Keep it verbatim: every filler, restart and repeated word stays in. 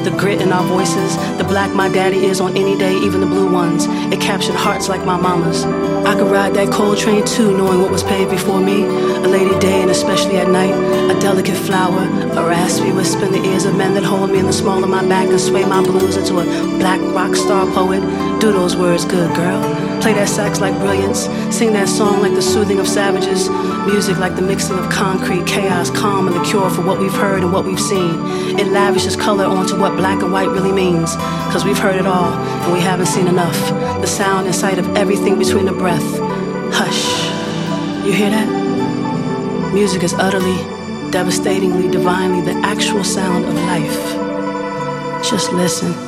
the grit in our voices, the black my daddy is on any day, even the blue ones. It captured hearts like my mama's. I could ride that cold train too, knowing what was paved before me. A lady day and especially at night, a delicate flower, a raspy whisper in the ears of men that hold me in the small of my back and sway my blues into a black rock star poet. Do those words good, girl. Play that sax like brilliance. Sing that song like the soothing of savages. Music like the mixing of concrete, chaos, calm, and the cure for what we've heard and what we've seen. It lavishes color onto what black and white really means. Cause we've heard it all, and we haven't seen enough. The sound and sight of everything between the breath. Hush. You hear that? Music is utterly, devastatingly, divinely the actual sound of life. Just listen.